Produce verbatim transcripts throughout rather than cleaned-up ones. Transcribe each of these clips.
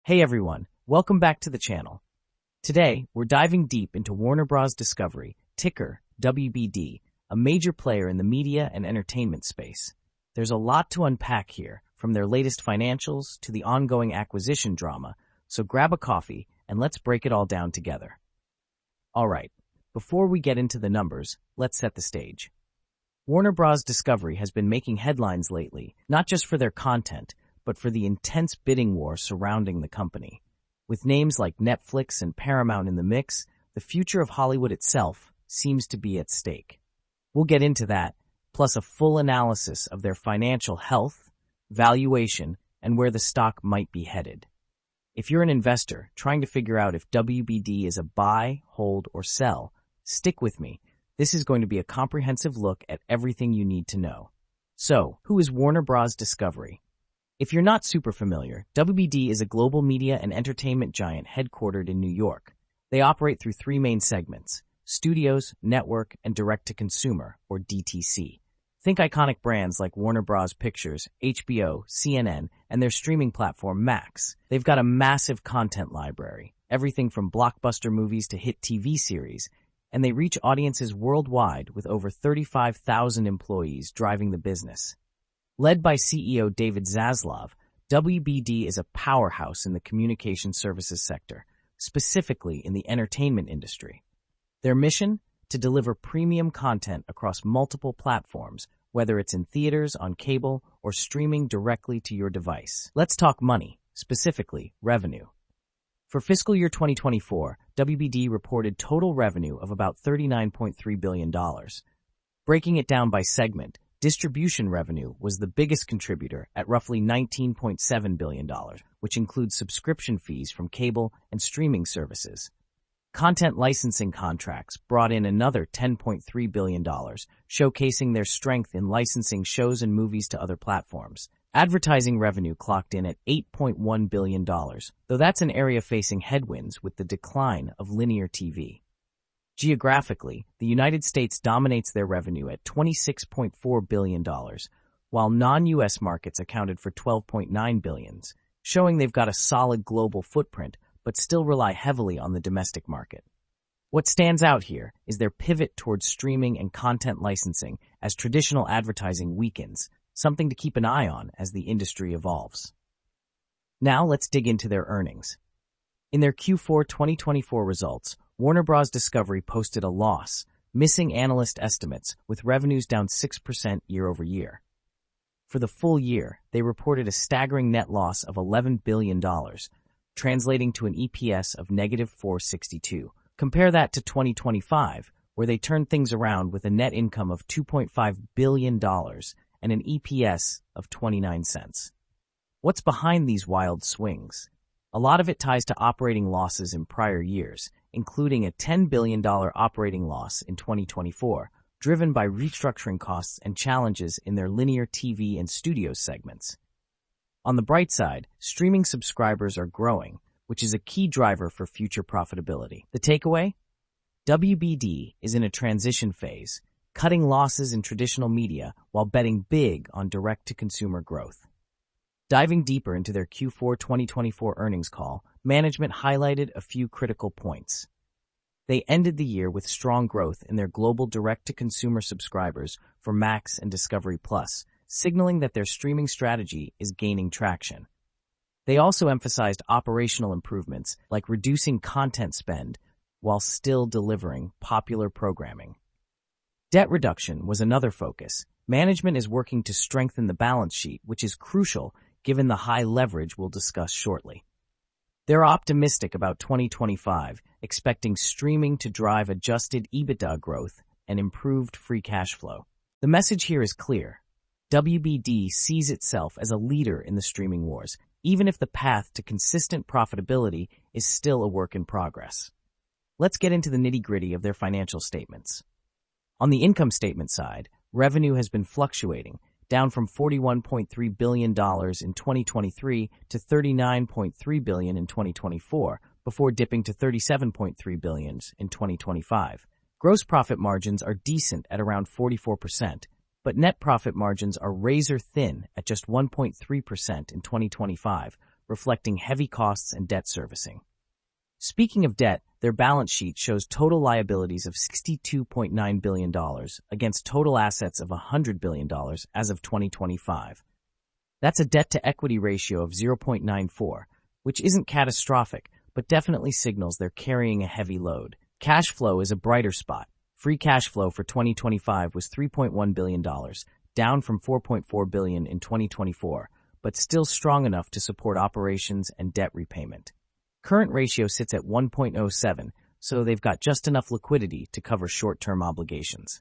Hey everyone, welcome back to the channel. Today, we're diving deep into Warner Bros. Discovery, ticker W B D, a major player in the media and entertainment space. There's a lot to unpack here, from their latest financials to the ongoing acquisition drama, so grab a coffee and let's break it all down together. Alright, before we get into the numbers, let's set the stage. Warner Bros. Discovery has been making headlines lately, not just for their content, but for the intense bidding war surrounding the company. With names like Netflix and Paramount in the mix, the future of Hollywood itself seems to be at stake. We'll get into that, plus a full analysis of their financial health, valuation, and where the stock might be headed. If you're an investor trying to figure out if W B D is a buy, hold, or sell, stick with me. This is going to be a comprehensive look at everything you need to know. So, who is Warner Bros. Discovery? If you're not super familiar, W B D is a global media and entertainment giant headquartered in New York. They operate through three main segments: studios, network, and direct-to-consumer, or D T C. Think iconic brands like Warner Bros. Pictures, H B O, C N N, and their streaming platform Max. They've got a massive content library, everything from blockbuster movies to hit T V series, and they reach audiences worldwide with over thirty-five thousand employees driving the business. Led by C E O David Zaslav, W B D is a powerhouse in the communication services sector, specifically in the entertainment industry. Their mission? To deliver premium content across multiple platforms, whether it's in theaters, on cable, or streaming directly to your device. Let's talk money, specifically revenue. For fiscal year twenty twenty-four, W B D reported total revenue of about thirty-nine point three billion dollars. Breaking it down by segment, distribution revenue was the biggest contributor at roughly nineteen point seven billion dollars, which includes subscription fees from cable and streaming services. Content licensing contracts brought in another ten point three billion dollars, showcasing their strength in licensing shows and movies to other platforms. Advertising revenue clocked in at eight point one billion dollars, though that's an area facing headwinds with the decline of linear T V. Geographically, the United States dominates their revenue at twenty-six point four billion dollars, while non-U S markets accounted for twelve point nine billion dollars, showing they've got a solid global footprint but still rely heavily on the domestic market. What stands out here is their pivot towards streaming and content licensing as traditional advertising weakens, something to keep an eye on as the industry evolves. Now let's dig into their earnings. In their Q four twenty twenty-four results, Warner Bros. Discovery posted a loss, missing analyst estimates, with revenues down six percent year over year. For the full year, they reported a staggering net loss of eleven billion dollars, translating to an E P S of negative four dollars and sixty-two cents. Compare that to twenty twenty-five, where they turned things around with a net income of two point five billion dollars and an E P S of twenty-nine cents. What's behind these wild swings? A lot of it ties to operating losses in prior years, including a ten billion dollars operating loss in twenty twenty-four, driven by restructuring costs and challenges in their linear T V and studios segments. On the bright side, streaming subscribers are growing, which is a key driver for future profitability. The takeaway? W B D is in a transition phase, cutting losses in traditional media while betting big on direct-to-consumer growth. Diving deeper into their Q four twenty twenty-four earnings call, management highlighted a few critical points. They ended the year with strong growth in their global direct-to-consumer subscribers for Max and Discovery Plus, signaling that their streaming strategy is gaining traction. They also emphasized operational improvements like reducing content spend while still delivering popular programming. Debt reduction was another focus. Management is working to strengthen the balance sheet, which is crucial given the high leverage we'll discuss shortly. They're optimistic about twenty twenty-five, expecting streaming to drive adjusted EBITDA growth and improved free cash flow. The message here is clear. W B D sees itself as a leader in the streaming wars, even if the path to consistent profitability is still a work in progress. Let's get into the nitty-gritty of their financial statements. On the income statement side, revenue has been fluctuating, down from forty-one point three billion dollars in twenty twenty-three to thirty-nine point three billion dollars in twenty twenty-four, before dipping to thirty-seven point three billion dollars in twenty twenty-five. Gross profit margins are decent at around forty-four percent, but net profit margins are razor-thin at just one point three percent in twenty twenty-five, reflecting heavy costs and debt servicing. Speaking of debt, their balance sheet shows total liabilities of sixty-two point nine billion dollars against total assets of one hundred billion dollars as of twenty twenty-five. That's a debt-to-equity ratio of zero point nine four, which isn't catastrophic, but definitely signals they're carrying a heavy load. Cash flow is a brighter spot. Free cash flow for twenty twenty-five was three point one billion dollars, down from four point four billion dollars in twenty twenty-four, but still strong enough to support operations and debt repayment. Current ratio sits at one point oh seven, so they've got just enough liquidity to cover short-term obligations.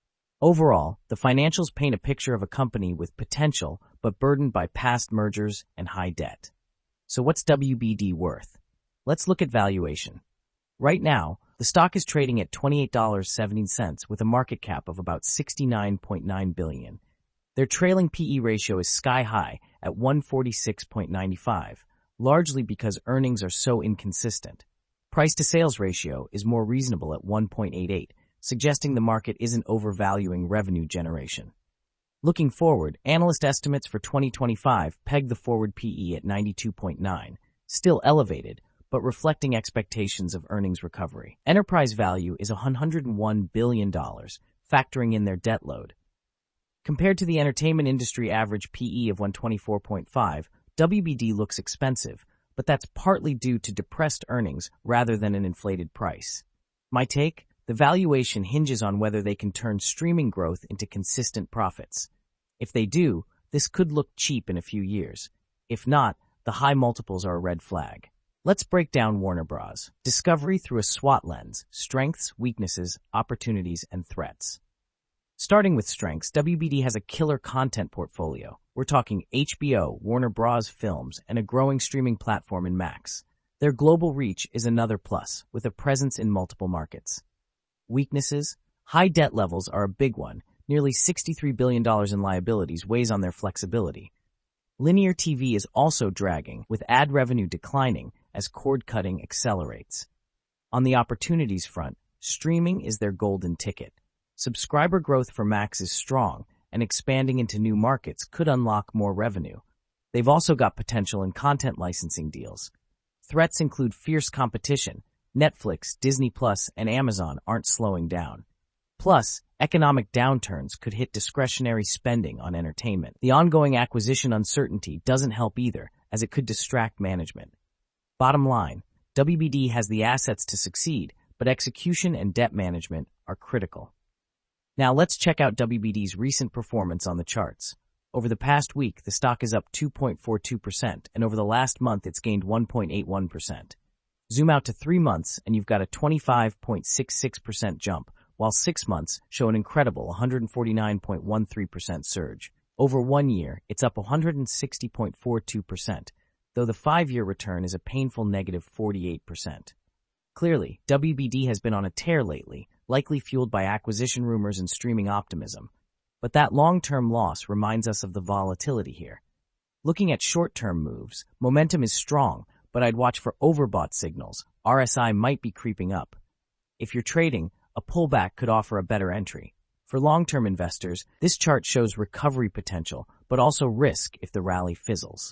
Overall, the financials paint a picture of a company with potential but burdened by past mergers and high debt. So what's W B D worth? Let's look at valuation. Right now, the stock is trading at twenty-eight dollars and seventy cents with a market cap of about sixty-nine point nine billion dollars. Their trailing P E ratio is sky-high at one forty-six point nine five, largely because earnings are so inconsistent. Price-to-sales ratio is more reasonable at one point eight eight, suggesting the market isn't overvaluing revenue generation. Looking forward, analyst estimates for twenty twenty-five peg the forward P E at ninety-two point nine, still elevated, but reflecting expectations of earnings recovery. Enterprise value is one hundred one billion dollars, factoring in their debt load. Compared to the entertainment industry average P E of one twenty-four point five, W B D looks expensive, but that's partly due to depressed earnings rather than an inflated price. My take? The valuation hinges on whether they can turn streaming growth into consistent profits. If they do, this could look cheap in a few years. If not, the high multiples are a red flag. Let's break down Warner Bros. Discovery through a SWOT lens: strengths, weaknesses, opportunities, and threats. Starting with strengths, W B D has a killer content portfolio. We're talking H B O, Warner Bros. Films, and a growing streaming platform in Max. Their global reach is another plus, with a presence in multiple markets. Weaknesses? High debt levels are a big one. Nearly sixty-three billion dollars in liabilities weighs on their flexibility. Linear T V is also dragging, with ad revenue declining as cord-cutting accelerates. On the opportunities front, streaming is their golden ticket. Subscriber growth for Max is strong, and expanding into new markets could unlock more revenue. They've also got potential in content licensing deals. Threats include fierce competition. Netflix, Disney Plus, and Amazon aren't slowing down. Plus, economic downturns could hit discretionary spending on entertainment. The ongoing acquisition uncertainty doesn't help either, as it could distract management. Bottom line, W B D has the assets to succeed, but execution and debt management are critical. Now let's check out W B D's recent performance on the charts. Over the past week, the stock is up two point four two percent, and over the last month it's gained one point eight one percent. Zoom out to three months, and you've got a twenty-five point six six percent jump, while six months show an incredible one hundred forty-nine point one three percent surge. Over one year, it's up one hundred sixty point four two percent, though the five-year return is a painful negative forty-eight percent. Clearly, W B D has been on a tear lately, likely fueled by acquisition rumors and streaming optimism. But that long-term loss reminds us of the volatility here. Looking at short-term moves, momentum is strong, but I'd watch for overbought signals. R S I might be creeping up. If you're trading, a pullback could offer a better entry. For long-term investors, this chart shows recovery potential, but also risk if the rally fizzles.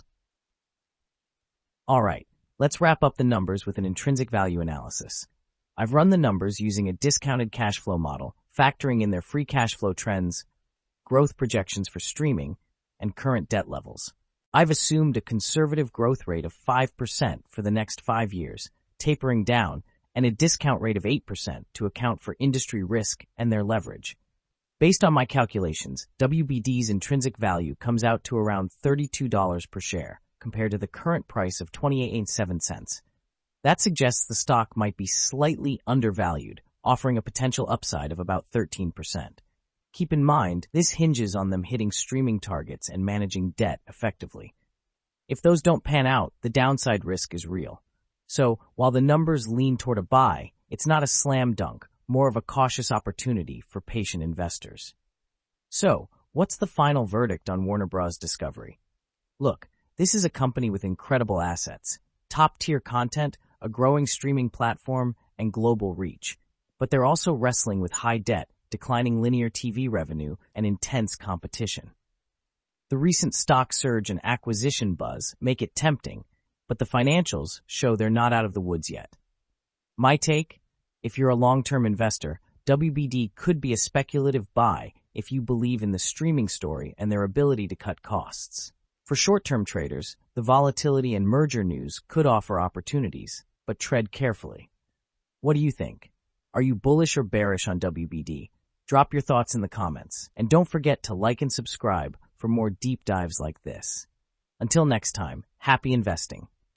All right, let's wrap up the numbers with an intrinsic value analysis. I've run the numbers using a discounted cash flow model, factoring in their free cash flow trends, growth projections for streaming, and current debt levels. I've assumed a conservative growth rate of five percent for the next five years, tapering down, and a discount rate of eight percent to account for industry risk and their leverage. Based on my calculations, W B D's intrinsic value comes out to around thirty-two dollars per share, compared to the current price of twenty-eight dollars and seven cents. That suggests the stock might be slightly undervalued, offering a potential upside of about thirteen percent. Keep in mind, this hinges on them hitting streaming targets and managing debt effectively. If those don't pan out, the downside risk is real. So, while the numbers lean toward a buy, it's not a slam dunk, more of a cautious opportunity for patient investors. So, what's the final verdict on Warner Bros. Discovery? Look, this is a company with incredible assets, top-tier content, a growing streaming platform, and global reach. But they're also wrestling with high debt, declining linear T V revenue, and intense competition. The recent stock surge and acquisition buzz make it tempting, but the financials show they're not out of the woods yet. My take? If you're a long-term investor, W B D could be a speculative buy if you believe in the streaming story and their ability to cut costs. For short-term traders, the volatility and merger news could offer opportunities, but tread carefully. What do you think? Are you bullish or bearish on W B D? Drop your thoughts in the comments, and don't forget to like and subscribe for more deep dives like this. Until next time, happy investing.